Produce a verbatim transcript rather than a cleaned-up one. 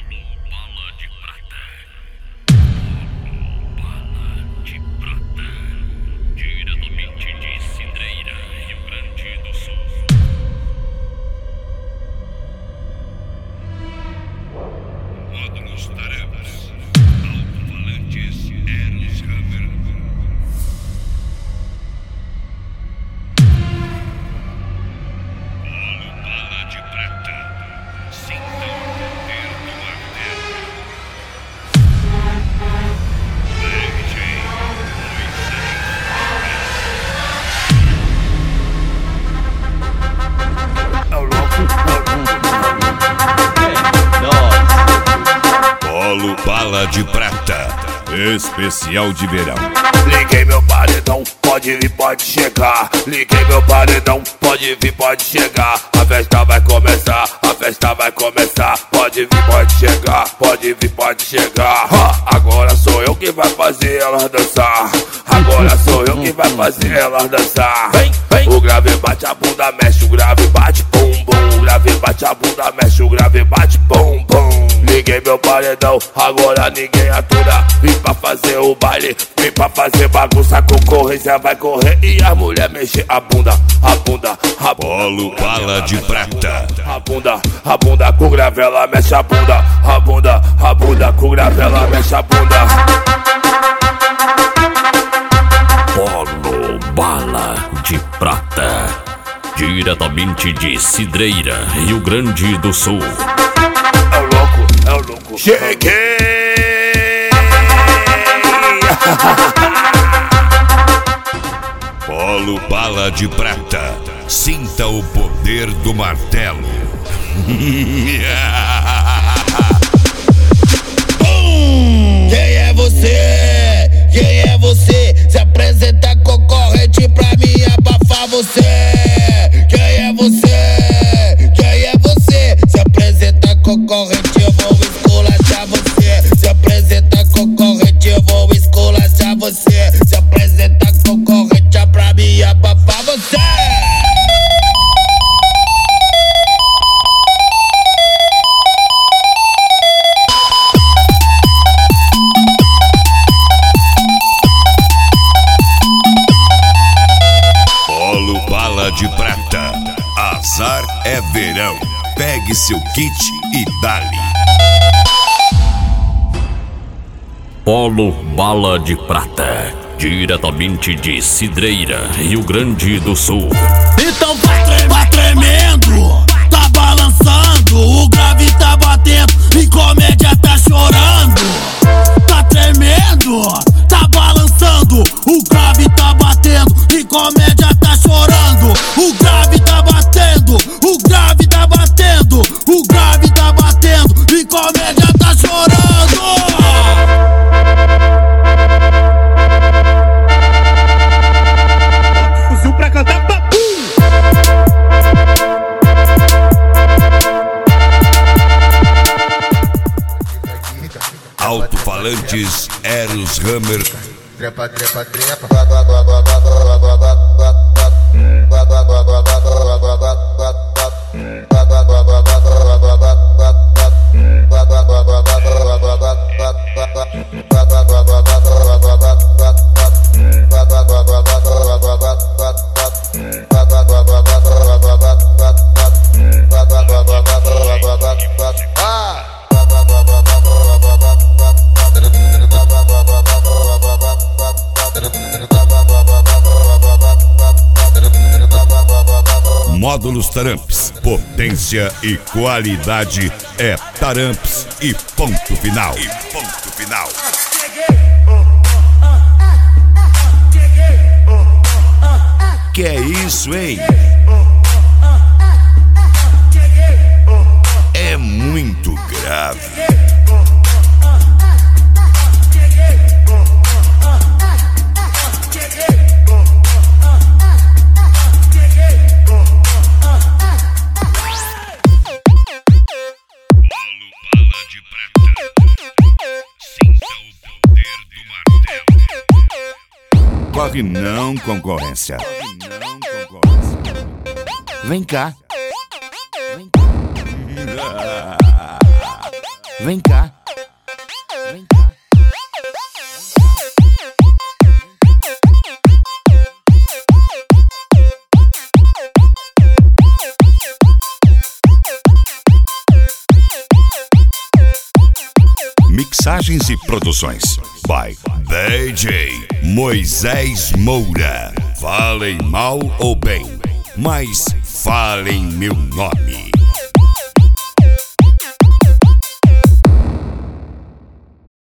Bala de prata, especial de verão. Liguei meu paredão, pode vir, pode chegar. Liguei meu paredão, pode vir, pode chegar. A festa vai começar, a festa vai começar. Pode vir, pode chegar, pode vir, pode chegar. Ha! Agora sou eu que vai fazer elas dançar. Agora sou eu que vai fazer elas dançar. Vem, vem. O grave bate a bunda, mexe o grave, bate bum bum. O grave bate a bunda, mexe o grave, bate bum bum. Liguei meu paredão, agora ninguém atura. Vim pra fazer o baile, vim pra fazer bagunça. A concorrência vai correr e a mulher mexer a bunda, a bunda, a bunda. Polo Bala de Prata. A bunda, a bunda com gravela, mexe a bunda. A bunda, a bunda com gravela, mexe a bunda. Polo Bala de Prata, diretamente de Cidreira, Rio Grande do Sul. É o louco, é o louco. Cheguei! Polo Bala de Prata, sinta o poder do martelo. Quem é você? Quem é você? Se apresenta concorrente pra mim abafar você. Quem é você? Quem é você? Se apresenta concorrente, eu vou esculachar você. Se apresenta concorrente, eu vou esculachar você. Se apresenta concorrente pra mim abafar você. Polo Bala de Prata, azar é verão. Pegue seu kit e dali. Polo Bala de Prata, diretamente de Cidreira, Rio Grande do Sul. Então vai, tre vai tremendo, tá balançando, o grave tá batendo e comédia tá chorando. Tá tremendo, tá balançando, o grave tá batendo e comédia tá chorando. O grave tá batendo, o grave tá batendo, o grave tá batendo e comédia tá chorando. Fuzil pra cantar, papu! Alto-falantes Eros Hammer. Trepa, trepa, trepa. Módulos Taramps, potência e qualidade é Taramps e ponto final. E ponto final. Que é isso, hein? É muito grave. Corre não, concorrência. Corre não, concorrência. Vem cá. Vem cá. vem cá, vem cá. Mixagens e produções by D J Moisés Moura. Falem mal ou bem, mas falem meu nome.